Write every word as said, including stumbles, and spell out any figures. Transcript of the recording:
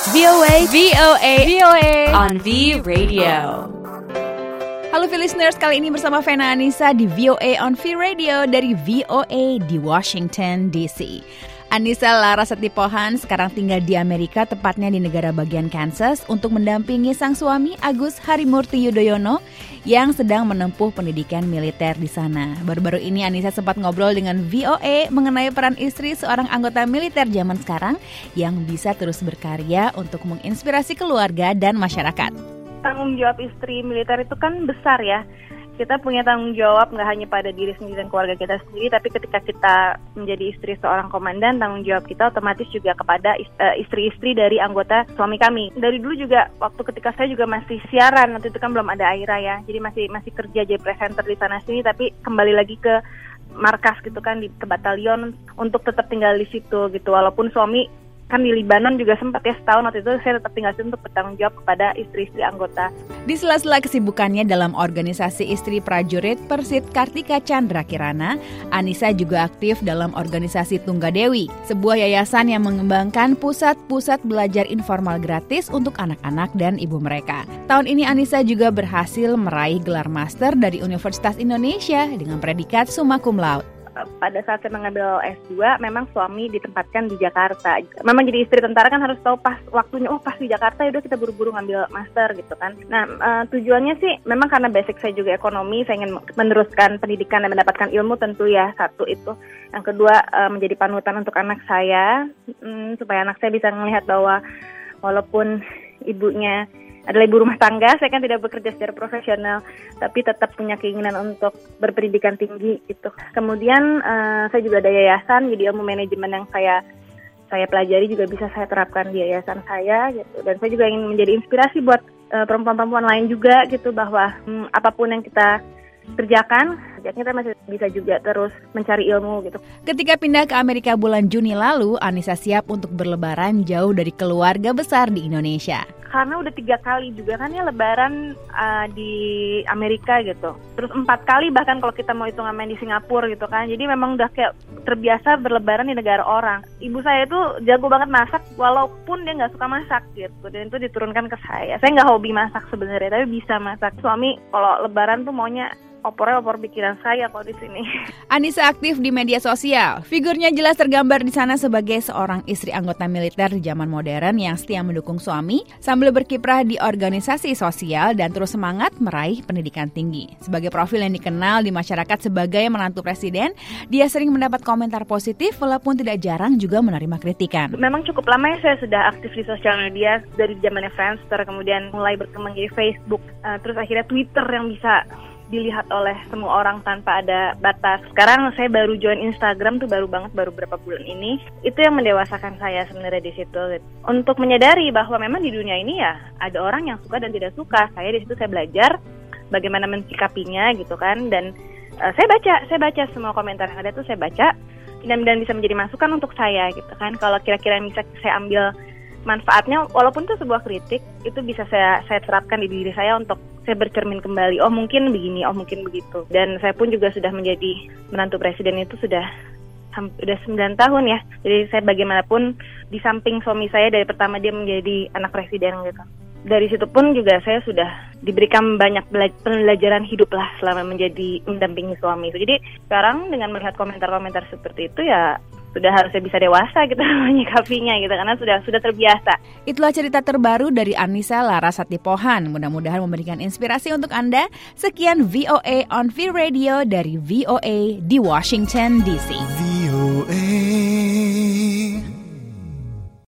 V O A, V O A, V O A on V Radio. Halo V listeners, kali ini bersama Vena Anissa di V O A on V Radio dari V O A di Washington D C. Anissa Larasati Pohan sekarang tinggal di Amerika, tepatnya di negara bagian Kansas, untuk mendampingi sang suami Agus Harimurti Yudhoyono yang sedang menempuh pendidikan militer di sana. Baru-baru ini Anissa sempat ngobrol dengan V O A mengenai peran istri seorang anggota militer zaman sekarang yang bisa terus berkarya untuk menginspirasi keluarga dan masyarakat. Tanggung jawab istri militer itu kan besar ya. Kita punya tanggung jawab nggak hanya pada diri sendiri dan keluarga kita sendiri, tapi ketika kita menjadi istri seorang komandan, tanggung jawab kita otomatis juga kepada istri-istri dari anggota suami kami. Dari dulu juga, waktu ketika saya juga masih siaran, waktu itu kan belum ada Aira ya, jadi masih masih kerja jadi presenter di sana sini, tapi kembali lagi ke markas gitu kan, di ke batalion untuk tetap tinggal di situ gitu, walaupun suami kan di Libanon juga sempat ya setahun, waktu itu saya tetap tinggal situ untuk bertanggung jawab kepada istri-istri anggota. Di sela-sela kesibukannya dalam organisasi istri prajurit Persit Kartika Chandra Kirana, Anissa juga aktif dalam organisasi Tunggadewi, sebuah yayasan yang mengembangkan pusat-pusat belajar informal gratis untuk anak-anak dan ibu mereka. Tahun ini Anissa juga berhasil meraih gelar master dari Universitas Indonesia dengan predikat summa cum laude. Pada saat saya mengambil S dua, memang suami ditempatkan di Jakarta. Memang jadi istri tentara kan harus tahu pas waktunya, oh pas di Jakarta, yaudah kita buru-buru ngambil master gitu kan. Nah uh, tujuannya sih memang karena basic saya juga ekonomi, saya ingin meneruskan pendidikan dan mendapatkan ilmu tentu ya, satu itu. Yang kedua uh, menjadi panutan untuk anak saya, um, supaya anak saya bisa melihat bahwa walaupun ibunya adalah ibu rumah tangga, saya kan tidak bekerja secara profesional, tapi tetap punya keinginan untuk berpendidikan tinggi gitu. Kemudian uh, saya juga ada yayasan, jadi ilmu manajemen yang saya saya pelajari juga bisa saya terapkan di yayasan saya gitu. Dan saya juga ingin menjadi inspirasi buat uh, perempuan-perempuan lain juga gitu, bahwa hmm, apapun yang kita kerjakan, kita masih bisa juga terus mencari ilmu gitu. Ketika pindah ke Amerika bulan Juni lalu, Anissa siap untuk berlebaran jauh dari keluarga besar di Indonesia. Karena udah tiga kali juga kan ya lebaran uh, di Amerika gitu. Terus empat kali bahkan kalau kita mau hitung main di Singapura gitu kan. Jadi memang udah kayak terbiasa berlebaran di negara orang. Ibu saya itu jago banget masak walaupun dia nggak suka masak gitu. Dan itu diturunkan ke saya. Saya nggak hobi masak sebenarnya, tapi bisa masak. Suami kalau lebaran tuh maunya opornya opor pikiran saya kalau di sini. Anissa aktif di media sosial. Figurnya jelas tergambar di sana sebagai seorang istri anggota militer di zaman modern yang setia mendukung suami sambil berkiprah di organisasi sosial dan terus semangat meraih pendidikan tinggi. Sebagai profil yang dikenal di masyarakat sebagai menantu presiden, dia sering mendapat komentar positif walaupun tidak jarang juga menerima kritikan. Memang cukup lama ya saya sudah aktif di sosial media, dari zamannya Friendster, kemudian mulai berkembang jadi Facebook, uh, terus akhirnya Twitter yang bisa dilihat oleh semua orang tanpa ada batas. Sekarang saya baru join Instagram tuh baru banget, baru berapa bulan ini. Itu yang mendewasakan saya sebenarnya di situ. Untuk menyadari bahwa memang di dunia ini ya ada orang yang suka dan tidak suka. Saya di situ saya belajar bagaimana mensikapinya gitu kan. Dan uh, saya baca, saya baca semua komentar yang ada tuh saya baca dan dan bisa menjadi masukan untuk saya gitu kan. Kalau kira-kira bisa saya ambil manfaatnya, walaupun itu sebuah kritik, itu bisa saya saya terapkan di diri saya untuk saya bercermin kembali, oh mungkin begini, oh mungkin begitu. Dan saya pun juga sudah menjadi menantu presiden itu sudah sudah sembilan tahun ya. Jadi saya bagaimanapun di samping suami saya dari pertama dia menjadi anak presiden gitu. Dari situ pun juga saya sudah diberikan banyak pembelajaran hidup lah selama menjadi mendampingi suami. Jadi sekarang dengan melihat komentar-komentar seperti itu ya sudah harusnya bisa dewasa gitu menyikapinya gitu, karena sudah sudah terbiasa. Itulah cerita terbaru dari Anissa Larasati Pohan. Mudah-mudahan memberikan inspirasi untuk Anda. Sekian V O A on V Radio dari V O A di Washington D C. V O A